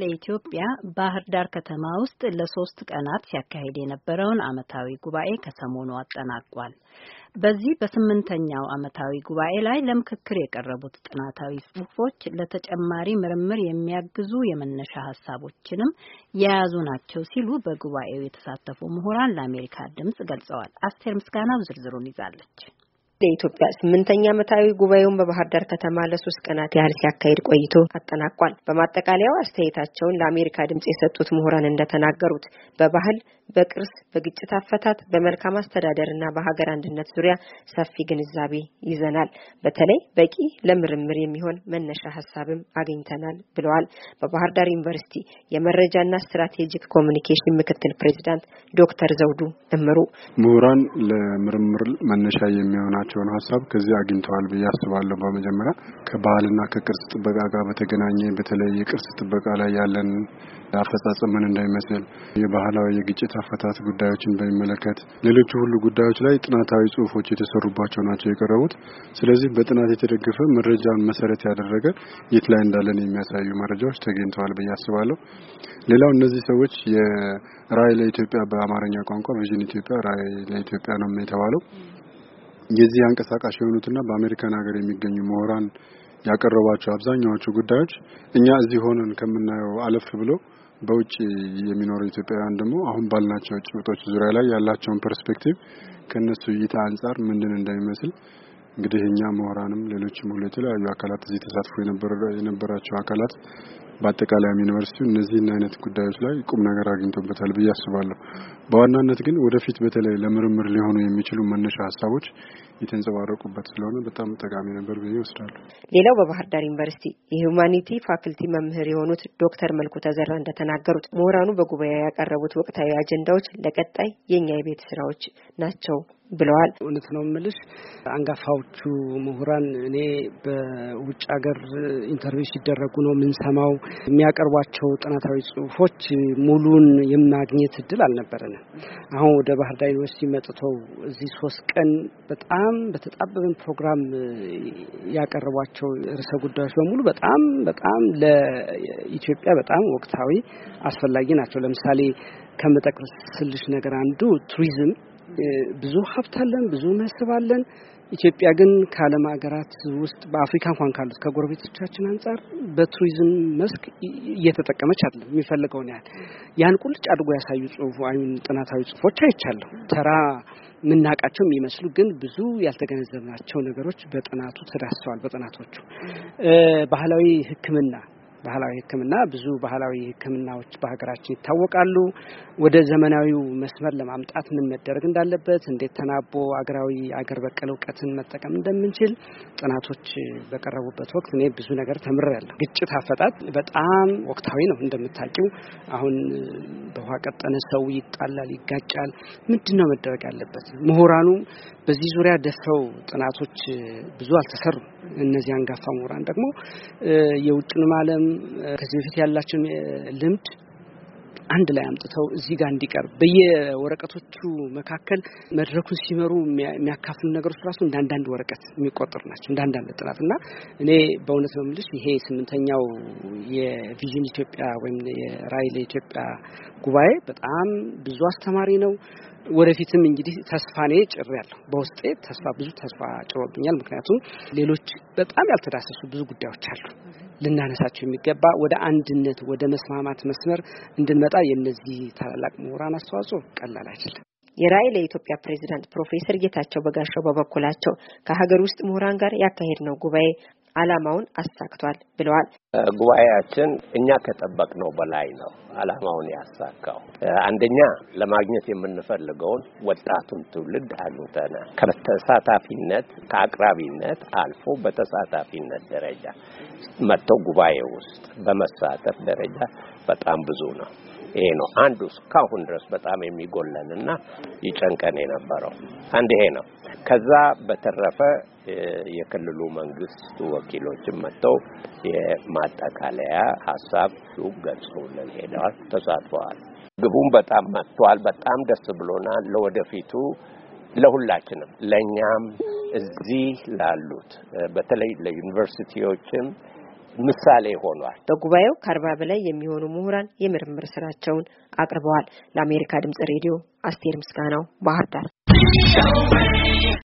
ለኢትዮጵያ ባህር ዳር ከተማ ውስጥ ለ3 ቀናት ሲያካሂድ የነበረውን ዓመታዊ ጉባኤ ከሰሞኑ አጠናቋል። በዚህ በ8ኛው ዓመታዊ ጉባኤ ላይ ለምክክር የቀረቡት ጥናታዊ ጽሑፎች ለተጨማሪ ምርምር የሚያግዙ የመነሻ ሀሳቦችንም የያዙ ናቸው ሲሉ በጉባኤው የተሳተፉ ምሁራን ለአሜሪካ ድምጽ ገልጸዋል። አስቴር ምስጋናው ዝርዝሩን ይዛለች። ለኢትዮጵያ 8ኛ ዓመታዊ ጉባኤውን በባህር ዳር ከተማ ለ3 ቀናት ያህል ሲያካሂድ ቆይቶ አጠናቋል። በማጠቃለያው አስተያየታቸውን ለአሜሪካ ድምጽ የሰጡት ምሁራን እንደተናገሩት በባህል፣ በቅርስ፣ በግጭት አፈታት፣ በመልካም አስተዳደርና በሀገር አንድነት ዙሪያ ሰፊ ግንዛቤ ይዘናል። በተለይ በቂ ለምርምር የሚሆን መነሻ ሐሳብም አግኝተናል ብለዋል። በባህር ዳር ዩኒቨርሲቲ የመረጃና ስትራቴጂክ ኮሙኒኬሽን ምክትል ፕሬዝዳንት ዶክተር ዘውዱ እምሩ ምሁራን ለምርምር መነሻ የሚሆናቸውን ሐሳብ ከዚህ አግኝተዋል ብዬ አስባለሁ። በመጀመሪያ ከባህልና ከቅርስ ጥበቃ ጋር በተገናኘ በተለይ የቅርስ ጥበቃ ላይ ያለን አፈጻጸም ምን እንደሚመስል የባህላዊ የግጭት አፈታት ጉዳዮችን በሚመለከት ሌሎች ሁሉ ጉዳዮች ላይ ጥናታዊ ጽሑፎች የተሰሩባቸው ናቸው የቀረቡት። ስለዚህ በጥናት የተደገፈ መረጃን መሰረት ያደረገ የት ላይ እንዳለን የሚያሳዩ መረጃዎች ተገኝተዋል ብዬ አስባለሁ። ሌላው እነዚህ ሰዎች የራዕይ ለኢትዮጵያ በአማርኛ ቋንቋ ቪዥን ኢትዮጵያ ራዕይ ለኢትዮጵያ ነው የተባለው የዚህ አንቀሳቃሽ የሆኑትና በአሜሪካን ሀገር የሚገኙ ምሁራን ያቀረቧቸው አብዛኛዎቹ ጉዳዮች እኛ እዚህ ሆነን ከምናየው አለፍ ብሎ በውጪ የሚኖሩ ኢትዮጵያውያን ደግሞ አሁን ባልናቸው ጭብጦች ዙሪያ ላይ ያላቸውን ፐርስፔክቲቭ ከነሱ እይታ አንፃር ምንድን እንደሚመስል እንግዲህ እኛ ምሁራንም ሌሎችም ሁሉ የተለያዩ አካላት እዚህ ተሳትፎ የነበራቸው አካላት በአጠቃላይ ዩኒቨርሲቲው እነዚህን አይነት ጉዳዮች ላይ ቁም ነገር አግኝቶበታል ብዬ አስባለሁ። በዋናነት ግን ወደፊት በተለይ ለምርምር ሊሆኑ የሚችሉ መነሻ ሐሳቦች የተንጸባረቁበት ስለሆነ በጣም ጠቃሚ ነበር ብዬ ወስዳለሁ። ሌላው በባህር ዳር ዩኒቨርሲቲ የሁማኒቲ ፋክልቲ መምህር የሆኑት ዶክተር መልኩ ተዘራ እንደተናገሩት ምሁራኑ በጉባኤው ያቀረቡት ወቅታዊ አጀንዳዎች ለቀጣይ የኛ የቤት ስራዎች ናቸው ብለዋል። እውነት ነው የምልሽ አንጋፋዎቹ ምሁራን እኔ በውጭ ሀገር ኢንተርቪው ሲደረጉ ነው የምንሰማው። የሚያቀርቧቸው ጥናታዊ ጽሑፎች ሙሉን የማግኘት እድል አልነበረንም። አሁን ወደ ባህር ዳር ዩኒቨርሲቲ መጥተው እዚህ 3 ቀን በጣም በተጣበበ ፕሮግራም ያቀረቧቸው ርዕሰ ጉዳዮች በሙሉ በጣም ለኢትዮጵያ በጣም ወቅታዊ አስፈላጊ ናቸው። ለምሳሌ ከመጠቅስልሽ ነገር አንዱ ቱሪዝም ብዙ ሀብት አለን፣ ብዙ መስህብ አለን። ኢትዮጵያ ግን ከዓለም ሀገራት ውስጥ በአፍሪካ እንኳን ካሉት ከጎረቤቶቻችን አንፃር በቱሪዝም መስክ እየተጠቀመች አይደለም የሚፈልገውን ያህል። ያን ቁልጭ አድርጎ ያሳዩ ጥናታዊ ጽሑፎች አይቻለሁ። ተራ ምናቃቸው የሚመስሉ ግን ብዙ ያልተገነዘብናቸው ነገሮች በጥናቱ ተዳስሰዋል። በጥናቶቹ ባህላዊ ሕክምና ብዙ ባህላዊ ሕክምናዎች በሀገራችን ይታወቃሉ። ወደ ዘመናዊው መስመር ለማምጣት ምን መደረግ እንዳለበት እንዴት ተናቦ አገር በቀል ዕውቀትን መጠቀም እንደምንችል ጥናቶች በቀረቡበት ወቅት እኔ ብዙ ነገር ተምሬያለሁ። ግጭት አፈታት በጣም ወቅታዊ ነው እንደምታውቂው። አሁን በውሃ ቀጠነ ሰው ይጣላል፣ ይጋጫል። ምንድነው መደረግ ያለበት? ምሁራኑ በዚህ ዙሪያ ደፍረው ጥናቶች ብዙ አልተሰሩም። እነዚህ አንጋፋ ምሁራን ደግሞ የውጭንም ዓለም ከዚህ በፊት ያላቸውን ልምድ አንድ ላይ አምጥተው እዚህ ጋር እንዲቀርብ በየወረቀቶቹ መካከል መድረኩን ሲመሩ የሚያካፍሉ ነገሮች ራሱ እንዳንዳንድ ወረቀት የሚቆጠሩ ናቸው። እንዳንዳንድ ጥናትና እኔ በእውነት ነው የምልሽ ይሄ 8ኛው የቪዥን ኢትዮጵያ ወይም የራዕይ ለኢትዮጵያ ጉባኤ በጣም ብዙ አስተማሪ ነው። ወደፊትም እንግዲህ ተስፋኔ ጭሬያለሁ። በውስጤ ብዙ ተስፋ ጭሮብኛል። ምክንያቱም ሌሎች በጣም ያልተዳሰሱ ብዙ ጉዳዮች አሉ ልናነሳቸው የሚገባ ወደ አንድነት ወደ መስማማት መስመር እንድንመጣ የነዚህ ታላላቅ ምሁራን አስተዋጽኦ ቀላል አይደለም። የራዕይ ለኢትዮጵያ ፕሬዝዳንት ፕሮፌሰር ጌታቸው በጋሻው በበኩላቸው ከሀገር ውስጥ ምሁራን ጋር ያካሄድነው ጉባኤ ዓላማውን አሳክቷል ብለዋል። ጉባኤያችን እኛ ከጠበቅነው በላይ ነው ዓላማውን ያሳካው። አንደኛ ለማግኘት የምንፈልገውን ወጣቱን ትውልድ አግኝተናል። ከተሳታፊነት ከአቅራቢነት አልፎ በተሳታፊነት ደረጃ መጥተው ጉባኤ ውስጥ በመሳተፍ ደረጃ በጣም ብዙ ነው። ይሄ ነው አንዱ እስካሁን ድረስ በጣም የሚጎለንና ይጨንቀን የነበረው አንድ ይሄ ነው። ከዛ በተረፈ የክልሉ መንግስት ወኪሎችም መጥተው የማጠቃለያ ሐሳብ ገልጸውልን ሄደዋል፣ ተሳትፈዋል። ግቡም በጣም መጥቷል። በጣም ደስ ብሎናል። ለወደፊቱ ለሁላችንም ለኛም እዚህ ላሉት በተለይ ለዩኒቨርሲቲዎችም ምሳሌ ሆኗል። በጉባኤው ከ40 በላይ የሚሆኑ ምሁራን የምርምር ስራቸውን አቅርበዋል። ለአሜሪካ ድምጽ ሬዲዮ አስቴር ምስጋናው ባህር ዳር